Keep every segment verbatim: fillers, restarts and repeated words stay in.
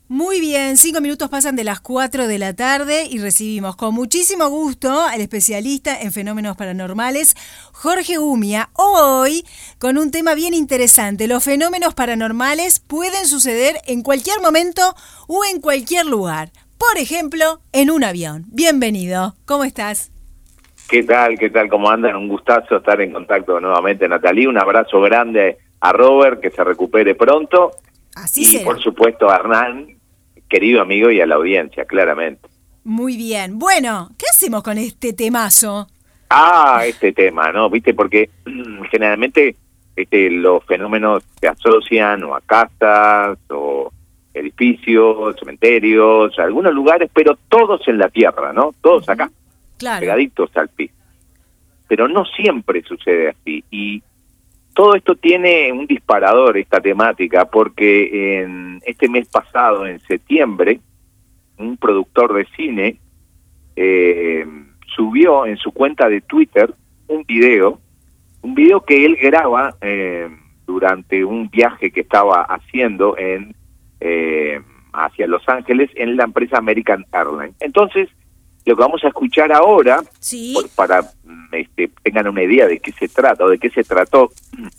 Muy bien, cinco minutos pasan de las cuatro de la tarde y recibimos con muchísimo gusto al especialista en fenómenos paranormales, Jorge Umia, hoy con un tema bien interesante. Los fenómenos paranormales pueden suceder en cualquier momento o en cualquier lugar. Por ejemplo, en un avión. Bienvenido, ¿cómo estás? ¿Qué tal? ¿Qué tal? ¿Cómo andan? Un gustazo estar en contacto nuevamente, Natalie. Un abrazo grande a Robert, que se recupere pronto. Así y será. Por supuesto a Hernán, querido amigo, y a la audiencia, claramente. Muy bien. Bueno, ¿qué hacemos con este temazo? Ah, este tema, ¿no? ¿Viste? Porque generalmente este, los fenómenos se asocian o a casas, o edificios, cementerios, algunos lugares, pero todos en la tierra, ¿no? Todos acá, Claro. pegaditos al piso. Pero no siempre sucede así. Y todo esto tiene un disparador, esta temática, porque en este mes pasado, en septiembre, un productor de cine eh, subió en su cuenta de Twitter un video, un video que él graba eh, durante un viaje que estaba haciendo en eh, hacia Los Ángeles en la empresa American Airlines. Entonces, lo que vamos a escuchar ahora, ¿Sí? por, para este, tengan una idea de qué se trata o de qué se trató,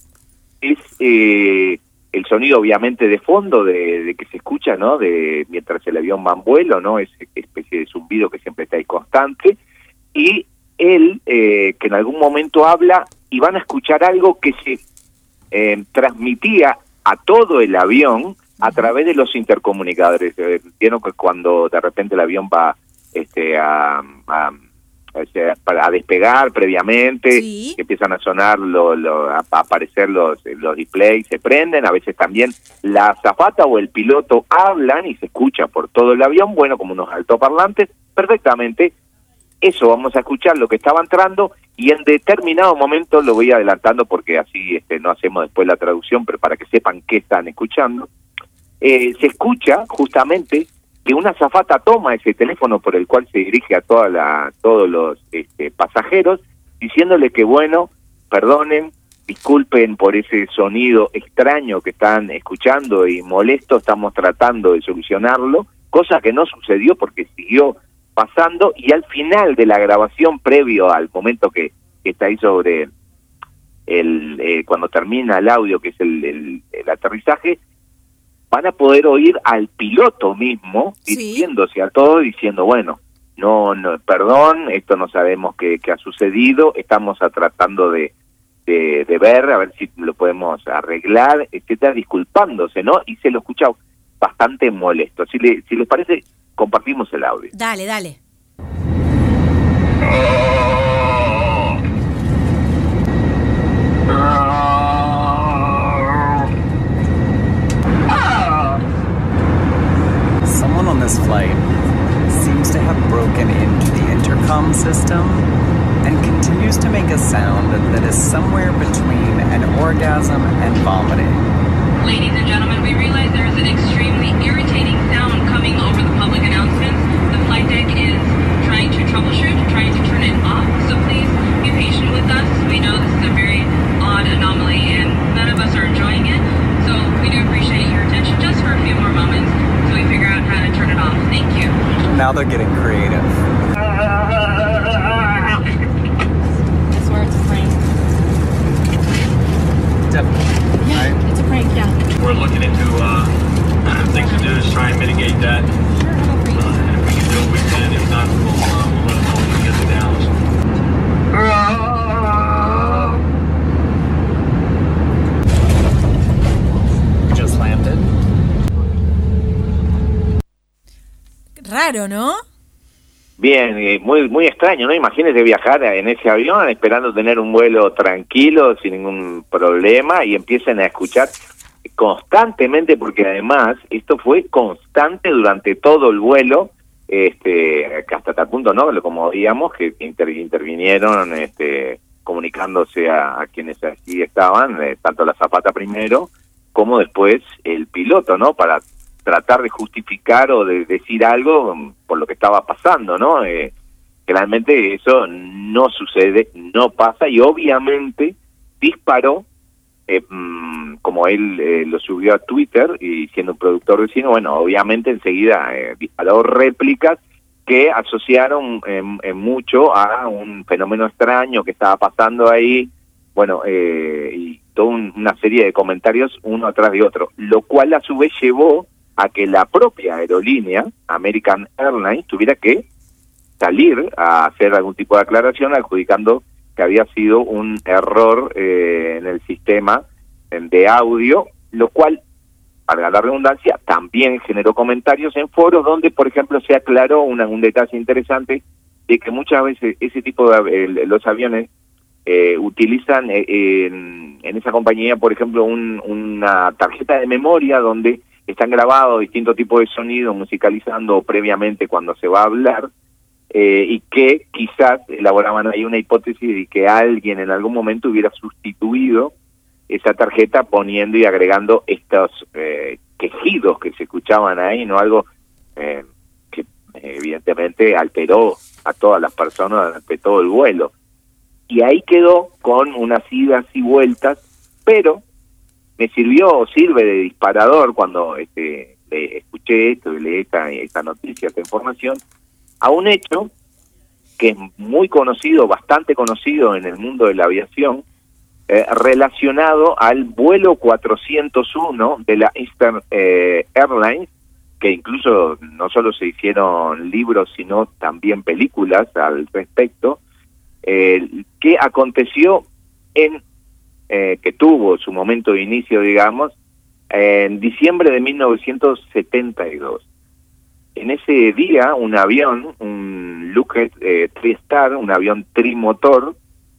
es eh, el sonido obviamente de fondo de, de que se escucha, ¿no? De mientras el avión va en vuelo, ¿no? Esa especie de zumbido que siempre está ahí constante, y él eh, que en algún momento habla y van a escuchar algo que se eh, transmitía a todo el avión a través de los intercomunicadores. Eh, Vieron que cuando de repente el avión va este a, a, a, a despegar previamente, Sí. empiezan a sonar, lo, lo, a, a aparecer los, los displays, se prenden, a veces también la azafata o el piloto hablan y se escucha por todo el avión, bueno, como unos altoparlantes, perfectamente. Eso vamos a escuchar, lo que estaba entrando, y en determinado momento, lo voy adelantando porque así este, no hacemos después la traducción, pero para que sepan qué están escuchando, eh, se escucha justamente que una azafata toma ese teléfono por el cual se dirige a toda la, todos los este, pasajeros, diciéndole que bueno, perdonen, disculpen por ese sonido extraño que están escuchando y molesto, estamos tratando de solucionarlo, cosa que no sucedió porque siguió pasando, y al final de la grabación, previo al momento que, que está ahí sobre el, eh, cuando termina el audio, que es el, el, el aterrizaje, van a poder oír al piloto mismo Sí. dirigiéndose a todo, diciendo, bueno, no, no, perdón, esto no sabemos qué, qué ha sucedido, estamos a, tratando de, de, de ver, a ver si lo podemos arreglar, etcétera, disculpándose, ¿no? Y se lo escucha bastante molesto. Si, le, si les parece, compartimos el audio. Dale, dale. Someone on this flight seems to have broken into the intercom system and continues to make a sound that is somewhere between an orgasm and vomiting. Ladies and gentlemen, we realize there is an extremely irritating sound coming over the public announcements. The flight deck is trying to troubleshoot, trying to turn it off, so please be patient with us. We know this is a very odd anomaly and none of us are enjoying it, so we do appreciate your attention just for a few more moments until we figure out how to turn it off. Thank you. Now they're getting creative. I swear it's a prank. Definitely. Yeah, Right? it's a prank, yeah. We're looking into uh, things to do to try and mitigate that. Sure, no Uh, freeze. and if we can do it, we can. If not, we'll, uh, we'll let them know when we get to Dallas. Just landed. Raro, ¿no? Bien, eh, muy muy extraño, ¿no? Imagínese viajar en ese avión esperando tener un vuelo tranquilo, sin ningún problema, y empiecen a escuchar constantemente, porque además esto fue constante durante todo el vuelo, este, que hasta tal punto, ¿no? Como veíamos, que inter, intervinieron este, comunicándose a, a quienes allí estaban, eh, tanto la azafata primero, como después el piloto, ¿no? Para tratar de justificar o de decir algo por lo que estaba pasando, ¿no? Eh, realmente eso no sucede, no pasa, y obviamente disparó eh, mmm, como él eh, lo subió a Twitter y siendo un productor de cine, bueno, obviamente enseguida eh, disparó réplicas que asociaron eh, eh, mucho a un fenómeno extraño que estaba pasando ahí, bueno, eh, y toda un, una serie de comentarios uno atrás de otro, lo cual a su vez llevó a que la propia aerolínea, American Airlines, tuviera que salir a hacer algún tipo de aclaración adjudicando que había sido un error eh, en el sistema de audio, lo cual, para la redundancia, también generó comentarios en foros donde, por ejemplo, se aclaró una, un detalle interesante de que muchas veces ese tipo de eh, los aviones eh, utilizan eh, en, en esa compañía, por ejemplo, un, una tarjeta de memoria donde están grabados distintos tipos de sonidos musicalizando previamente cuando se va a hablar, eh, y que quizás elaboraban ahí una hipótesis de que alguien en algún momento hubiera sustituido esa tarjeta poniendo y agregando estos eh, quejidos que se escuchaban ahí, no algo eh, que evidentemente alteró a todas las personas durante todo el vuelo. Y ahí quedó con unas idas y vueltas, pero me sirvió o sirve de disparador cuando este, le escuché esto y leí esta, esta noticia, esta información, a un hecho que es muy conocido, bastante conocido en el mundo de la aviación, eh, relacionado al vuelo cuatrocientos uno de la Eastern eh, Airlines, que incluso no solo se hicieron libros, sino también películas al respecto, eh, que aconteció en, eh, que tuvo su momento de inicio, digamos, en diciembre de mil novecientos setenta y dos. En ese día, un avión, un Lockheed eh, TriStar, un avión trimotor,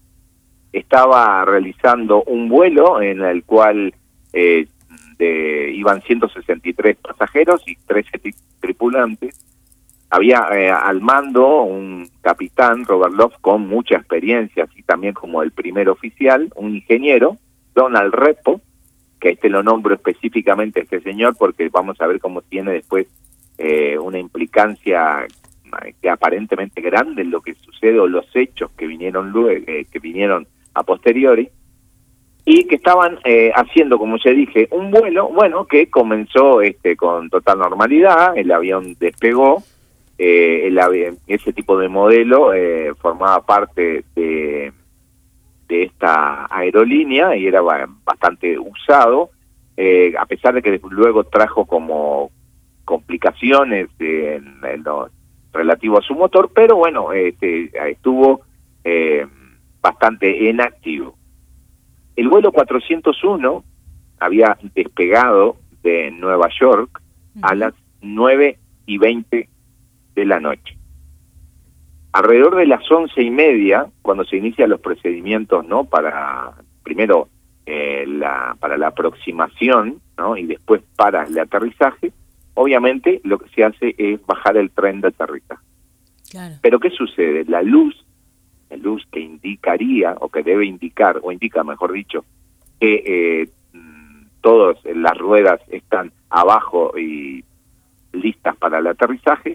estaba realizando un vuelo en el cual eh, de, iban ciento sesenta y tres pasajeros y trece tri tripulantes. Había eh, al mando un capitán, Robert Love, con mucha experiencia, así también como el primer oficial, un ingeniero, Donald Repo, que este lo nombro específicamente a este señor porque vamos a ver cómo tiene después eh, una implicancia que aparentemente grande en lo que sucede o los hechos que vinieron luego, eh, que vinieron a posteriori, y que estaban eh, haciendo, como ya dije, un vuelo, bueno, que comenzó este con total normalidad, el avión despegó, eh, el avión, ese tipo de modelo eh, formaba parte de, de esta aerolínea y era bastante usado, eh, a pesar de que luego trajo como complicaciones en, en lo relativo a su motor, pero bueno, este, estuvo eh, bastante en activo. El vuelo cuatrocientos uno había despegado de Nueva York a las nueve y veinte de la noche. Alrededor de las once y media, cuando se inician los procedimientos, ¿no? Para, primero, eh, la, para la aproximación, ¿no? Y después para el aterrizaje, obviamente lo que se hace es bajar el tren de aterrizaje. Claro. Pero ¿qué sucede? La luz, la luz que indicaría, o que debe indicar, o indica, mejor dicho, que eh, todas las ruedas están abajo y listas para el aterrizaje,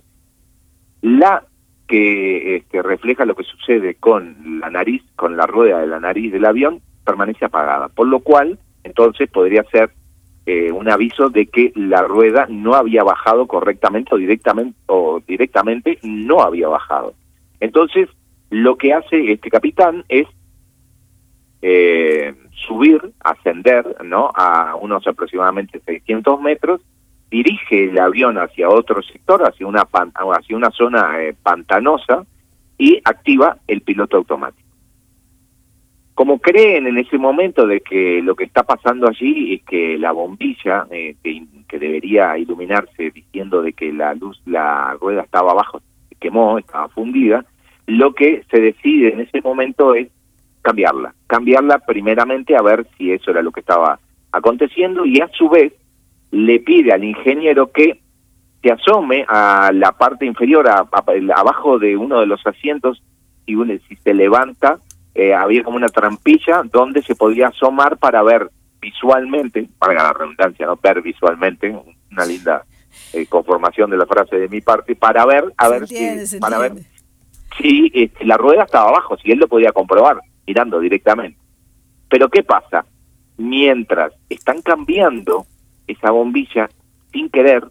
la que este, refleja lo que sucede con la nariz, con la rueda de la nariz del avión, permanece apagada, por lo cual entonces podría ser eh, un aviso de que la rueda no había bajado correctamente o directamente o directamente no había bajado. Entonces lo que hace este capitán es eh, subir, ascender, ¿no? A unos aproximadamente seiscientos metros, dirige el avión hacia otro sector, hacia una pan, hacia una zona eh, pantanosa, y activa el piloto automático. Como creen en ese momento de que lo que está pasando allí es que la bombilla eh, que, que debería iluminarse diciendo de que la luz, la rueda estaba abajo, se quemó, estaba fundida, lo que se decide en ese momento es cambiarla, cambiarla primeramente a ver si eso era lo que estaba aconteciendo, y a su vez le pide al ingeniero que se asome a la parte inferior, a, a, abajo de uno de los asientos, y uno, si se levanta, eh, había como una trampilla donde se podía asomar para ver visualmente, para la redundancia, no ver visualmente, una linda eh, conformación de la frase de mi parte, para ver, a ver entiende, si, para ver si este, la rueda estaba abajo, si él lo podía comprobar mirando directamente. Pero ¿qué pasa? mientras están cambiando esa bombilla, sin querer,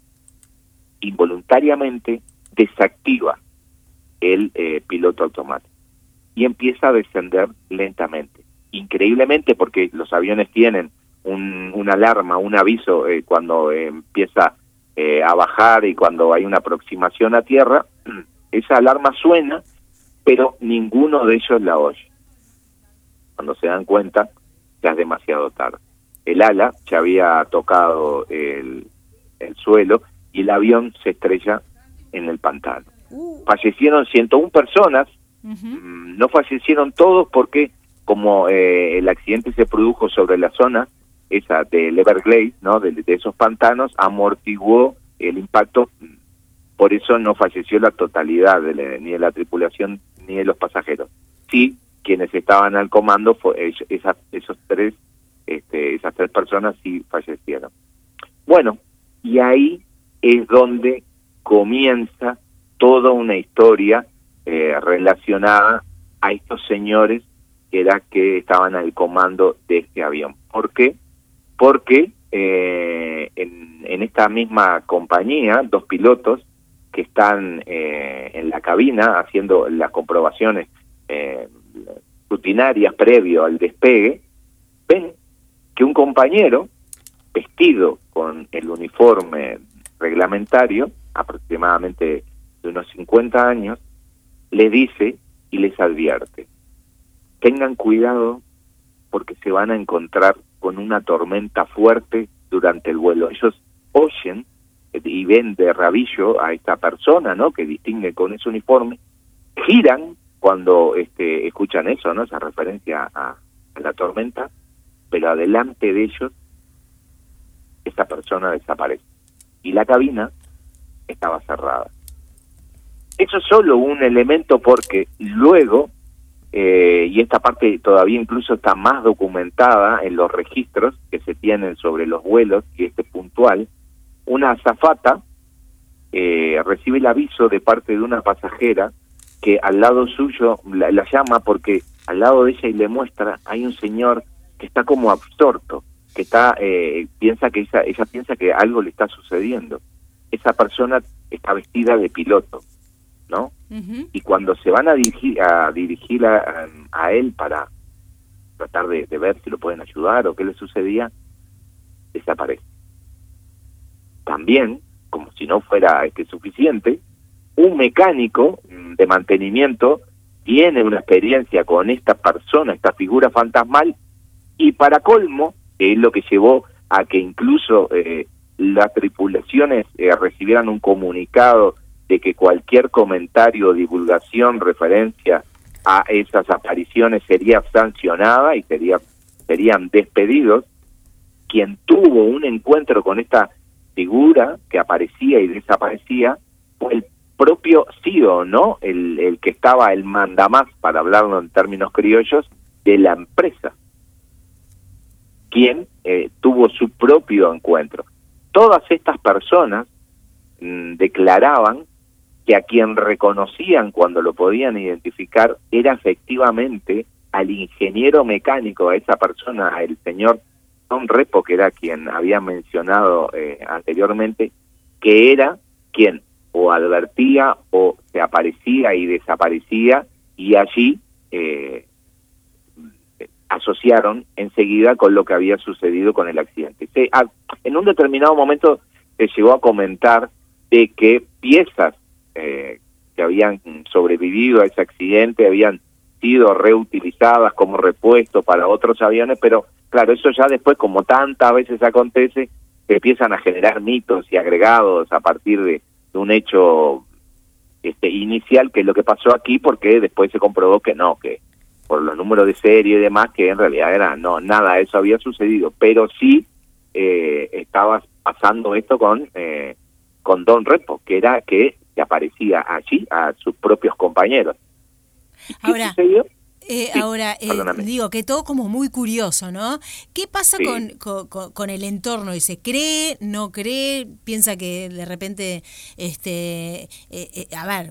involuntariamente, desactiva el eh, piloto automático y empieza a descender lentamente. Increíblemente, porque los aviones tienen un, una alarma, un aviso eh, cuando eh, empieza eh, a bajar y cuando hay una aproximación a tierra, esa alarma suena, pero ninguno de ellos la oye. Cuando se dan cuenta, ya es demasiado tarde. El ala ya había tocado el, el suelo y el avión se estrella en el pantano. Uh. Fallecieron ciento una personas, uh-huh. No fallecieron todos porque como eh, el accidente se produjo sobre la zona esa del Everglades, ¿no? de, de esos pantanos, amortiguó el impacto, por eso no falleció la totalidad de la, ni de la tripulación ni de los pasajeros. Sí, quienes estaban al comando, fue, esas, esos tres, este, esas tres personas sí fallecieron. Bueno, y ahí es donde comienza toda una historia eh, relacionada a estos señores que era que estaban al comando de este avión. ¿Por qué? Porque eh, en, en esta misma compañía, dos pilotos que están eh, en la cabina haciendo las comprobaciones eh, rutinarias previo al despegue, ven que un compañero vestido con el uniforme reglamentario, aproximadamente de unos cincuenta años, les dice y les advierte: tengan cuidado porque se van a encontrar con una tormenta fuerte durante el vuelo. Ellos oyen y ven de rabillo a esta persona, ¿no?, que distingue con ese uniforme, giran cuando este, escuchan eso, ¿no?, esa referencia a, a la tormenta, pero adelante de ellos esa persona desaparece y la cabina estaba cerrada. Eso es solo un elemento porque luego, eh, y esta parte todavía incluso está más documentada en los registros que se tienen sobre los vuelos, y este puntual, una azafata eh, recibe el aviso de parte de una pasajera que al lado suyo la, la llama porque al lado de ella y le muestra, hay un señor que está como absorto, que está eh, piensa que ella, ella piensa que algo le está sucediendo. Esa persona está vestida de piloto, ¿no? Uh-huh. Y cuando se van a dirigir a dirigir a, a él para tratar de, de ver si lo pueden ayudar o qué le sucedía, desaparece. También, como si no fuera este suficiente, un mecánico de mantenimiento tiene una experiencia con esta persona, esta figura fantasmal, y para colmo, que es lo que llevó a que incluso eh, las tripulaciones eh, recibieran un comunicado de que cualquier comentario o divulgación referencia a esas apariciones sería sancionada y sería, serían despedidos. Quien tuvo un encuentro con esta figura que aparecía y desaparecía fue el propio C E O, ¿no? El, el que estaba el mandamás, para hablarlo en términos criollos, de la empresa, quien eh, tuvo su propio encuentro. Todas estas personas mmm, declaraban que a quien reconocían cuando lo podían identificar era efectivamente al ingeniero mecánico, a esa persona, el señor Don Repo, que era quien había mencionado eh, anteriormente, que era quien o advertía o se aparecía y desaparecía, y allí eh, asociaron enseguida con lo que había sucedido con el accidente. Se, a, en un determinado momento se llegó a comentar de que piezas eh, que habían sobrevivido a ese accidente habían sido reutilizadas como repuesto para otros aviones, pero claro, eso ya después, como tantas veces acontece, se empiezan a generar mitos y agregados a partir de, de un hecho este inicial, que es lo que pasó aquí, porque después se comprobó que no, que por los números de serie y demás, que en realidad era no, nada de eso había sucedido, pero sí eh, estaba pasando esto con eh, con Don Repo, que era que, que aparecía allí a sus propios compañeros. ¿Y qué Ahora, sucedió? Eh, sí, ahora, eh, digo que todo como muy curioso, ¿no? ¿Qué pasa sí. con, con, con el entorno? ¿Se cree, no cree, piensa que de repente, este, eh, eh, a ver,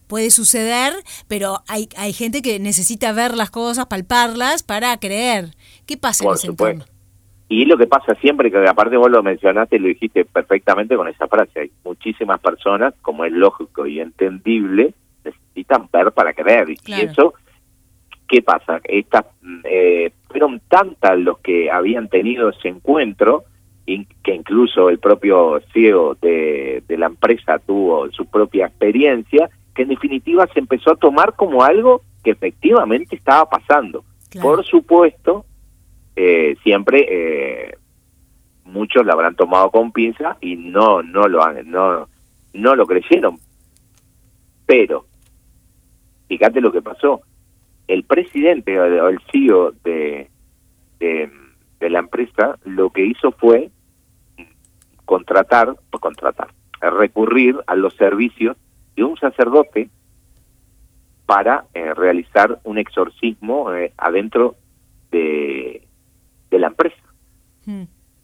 puede suceder, pero hay hay gente que necesita ver las cosas, palparlas para creer. ¿Qué pasa Por en ese supuesto. entorno? Y lo que pasa siempre, que aparte vos lo mencionaste y lo dijiste perfectamente con esa frase, hay muchísimas personas, como es lógico y entendible, necesitan ver para creer. Claro. Y eso, ¿qué pasa? Estas, eh, fueron tantas los que habían tenido ese encuentro, y que incluso el propio C E O de, de la empresa tuvo su propia experiencia, que en definitiva se empezó a tomar como algo que efectivamente estaba pasando. Claro. Por supuesto, eh, siempre eh, muchos lo habrán tomado con pinza y no no lo han no no lo creyeron. Pero fíjate lo que pasó. El presidente o el C E O de, de de la empresa lo que hizo fue contratar, o contratar, recurrir a los servicios de un sacerdote para eh, realizar un exorcismo eh, adentro de, de la empresa. Hmm.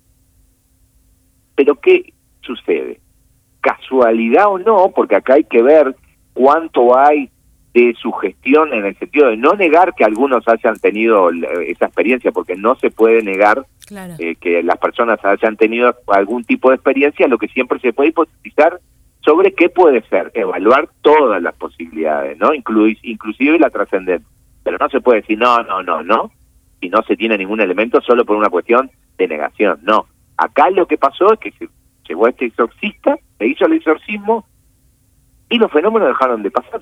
Pero ¿qué sucede? ¿Casualidad o no? Porque acá hay que ver cuánto hay de sugestión en el sentido de no negar que algunos hayan tenido esa experiencia, porque no se puede negar Claro. eh, que las personas hayan tenido algún tipo de experiencia. Lo que siempre se puede hipotetizar sobre qué puede ser, evaluar todas las posibilidades, ¿no? Inclu- inclusive la trascendencia. Pero no se puede decir no, no, no, no, si no se tiene ningún elemento solo por una cuestión de negación. No, acá lo que pasó es que se llegó a este exorcista, se hizo el exorcismo y los fenómenos dejaron de pasar.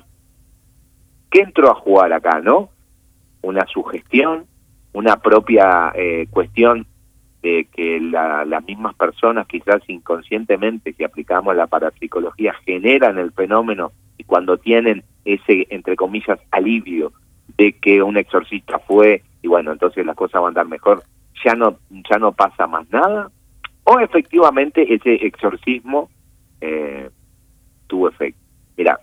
¿Qué entró a jugar acá, no? Una sugestión, una propia eh, cuestión de que la, las mismas personas, quizás inconscientemente, si aplicamos la parapsicología, generan el fenómeno, y cuando tienen ese, entre comillas, alivio de que un exorcista fue, y bueno, entonces las cosas van a andar mejor, ya no, ya no pasa más nada, o efectivamente ese exorcismo eh, tuvo efecto. Mira,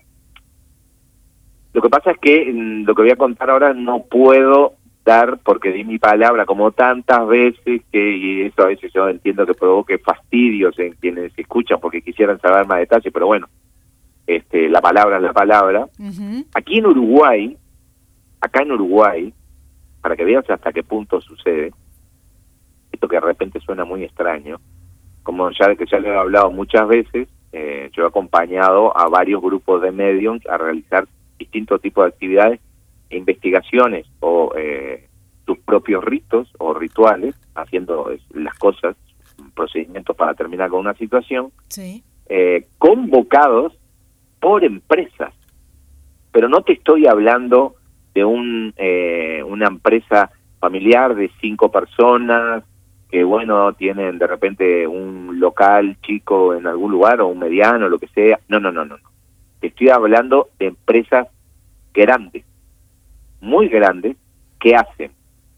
lo que pasa es que mm, lo que voy a contar ahora no puedo dar, porque di mi palabra como tantas veces, que y eso a veces yo entiendo que provoque fastidios en quienes escuchan porque quisieran saber más detalles, pero bueno, este, la palabra es la palabra. Uh-huh. Aquí en Uruguay, acá en Uruguay, para que veas hasta qué punto sucede, esto que de repente suena muy extraño, como ya que ya lo he hablado muchas veces, eh, yo he acompañado a varios grupos de mediums a realizar distintos tipos de actividades e investigaciones o eh, sus propios ritos o rituales, haciendo las cosas, procedimientos para terminar con una situación, Sí. eh, convocados por empresas. Pero no te estoy hablando de un eh, una empresa familiar de cinco personas que, bueno, tienen de repente un local chico en algún lugar o un mediano, lo que sea. No, no, no, no. Estoy hablando de empresas grandes, muy grandes, que hacen,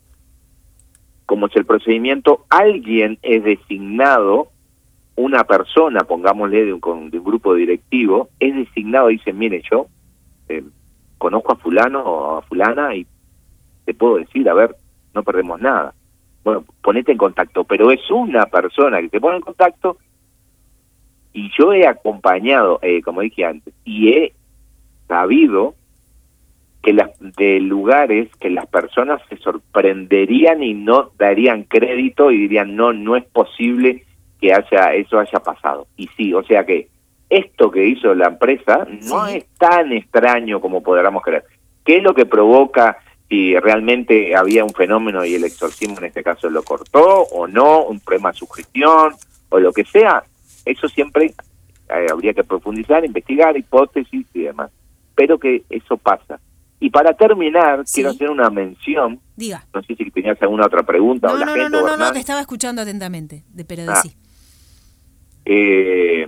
como si el procedimiento, alguien es designado, una persona, pongámosle de un, de un grupo directivo, es designado, dice, mire, yo eh, conozco a fulano o a fulana y te puedo decir, a ver, no perdemos nada. Bueno, ponete en contacto, pero es una persona que te pone en contacto. Y yo he acompañado, eh, como dije antes, y he sabido que las de lugares que las personas se sorprenderían y no darían crédito y dirían, no, no es posible que haya eso haya pasado. Y sí, o sea que esto que hizo la empresa no Sí. es tan extraño como podríamos creer. ¿Qué es lo que provoca si realmente había un fenómeno y el exorcismo en este caso lo cortó o no, un problema de sugestión o lo que sea? Eso siempre eh, habría que profundizar, investigar, hipótesis y demás. Pero que eso pasa. Y para terminar, Sí. quiero hacer una mención. Diga. No sé si tenías alguna otra pregunta No, o la no, gente. no, no, o no, no, Hernán. te estaba escuchando atentamente, de, pero Ah. decí. Eh,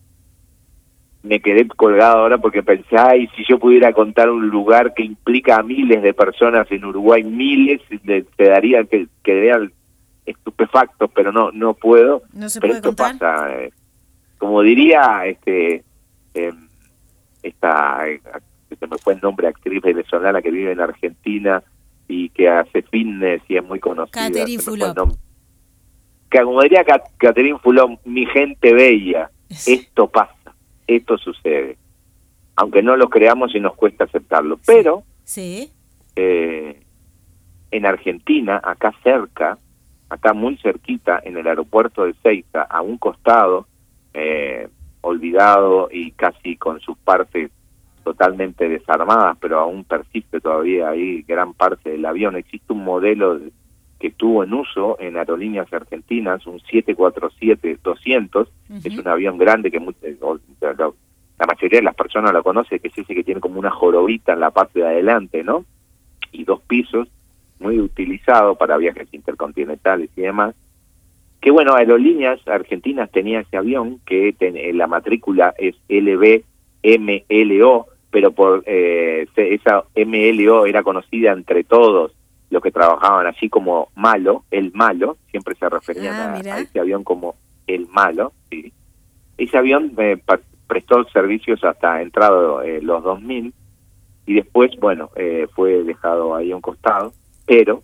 me quedé colgado ahora porque pensé, ay, si yo pudiera contar un lugar que implica a miles de personas en Uruguay, miles, le, te daría que quedarían estupefactos, pero no no puedo. ¿No se pero puede esto contar? pasa, eh, como diría este eh, esta, eh, se me fue el nombre, actriz venezolana que vive en Argentina y que hace fitness y es muy conocida. Catherine se me fue el Fulop. nombre. Que como diría Cat- Catherine Fulop, mi gente bella, esto pasa, esto sucede. aunque no lo creamos y nos cuesta aceptarlo. Pero sí. Eh, en Argentina, acá cerca, acá muy cerquita, en el aeropuerto de Ezeiza, a un costado, eh, olvidado y casi con sus partes totalmente desarmadas, pero aún persiste todavía ahí gran parte del avión. Existe un modelo que estuvo en uso en aerolíneas argentinas, un siete cuatro siete doscientos, uh-huh. Es un avión grande que muy, la mayoría de las personas lo conoce, que es ese que tiene como una jorobita en la parte de adelante, ¿no? Y dos pisos, muy utilizado para viajes intercontinentales y demás. Que bueno, Aerolíneas Argentinas tenía ese avión que ten, la matrícula es L B M L O, pero por eh, esa M L O era conocida entre todos los que trabajaban allí como Malo, el Malo, siempre se referían ah, a, a ese avión como el Malo. ¿Sí? Ese avión eh, prestó servicios hasta entrado eh, los dos mil, y después, bueno, eh, fue dejado ahí a un costado, pero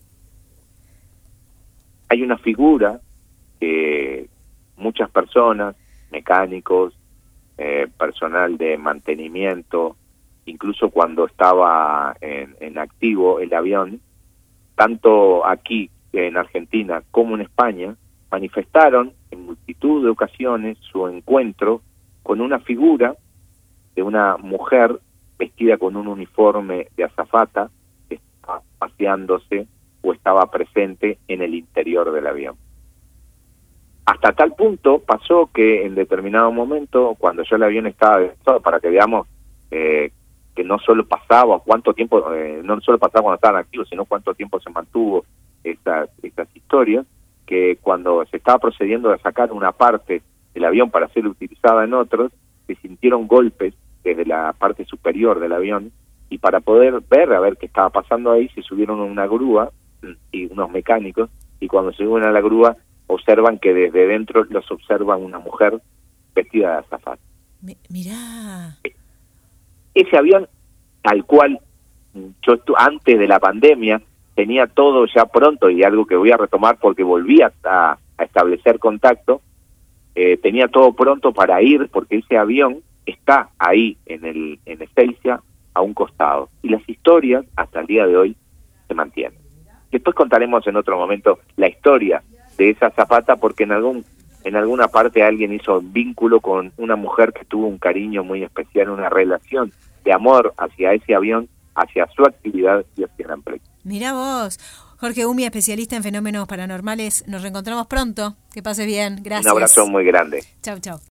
hay una figura que muchas personas, mecánicos, eh, personal de mantenimiento, incluso cuando estaba en, en activo el avión, tanto aquí en Argentina como en España, manifestaron en multitud de ocasiones su encuentro con una figura de una mujer vestida con un uniforme de azafata que estaba paseándose o estaba presente en el interior del avión. Hasta tal punto pasó que en determinado momento, cuando ya el avión estaba desplazado, para que veamos eh, que no solo pasaba, cuánto tiempo, eh, no solo pasaba cuando estaban activos, sino cuánto tiempo se mantuvo estas, estas historias, que cuando se estaba procediendo a sacar una parte del avión para ser utilizada en otros, se sintieron golpes desde la parte superior del avión, y para poder ver, a ver qué estaba pasando ahí, se subieron a una grúa, y unos mecánicos, y cuando se suben a la grúa, observan que desde dentro los observa una mujer vestida de azafata. Mirá. Ese avión, al cual yo antes de la pandemia tenía todo ya pronto, y algo que voy a retomar porque volví a, a establecer contacto, eh, tenía todo pronto para ir, porque ese avión está ahí en el en Ezeiza, a un costado, y las historias hasta el día de hoy se mantienen. Después contaremos en otro momento la historia de esa azafata, porque en algún en alguna parte alguien hizo un vínculo con una mujer que tuvo un cariño muy especial, una relación de amor hacia ese avión, hacia su actividad y hacia la empresa. Mirá vos, Jorge Umia, especialista en fenómenos paranormales. Nos reencontramos pronto. Que pase bien. Gracias. Un abrazo muy grande. Chau, chau.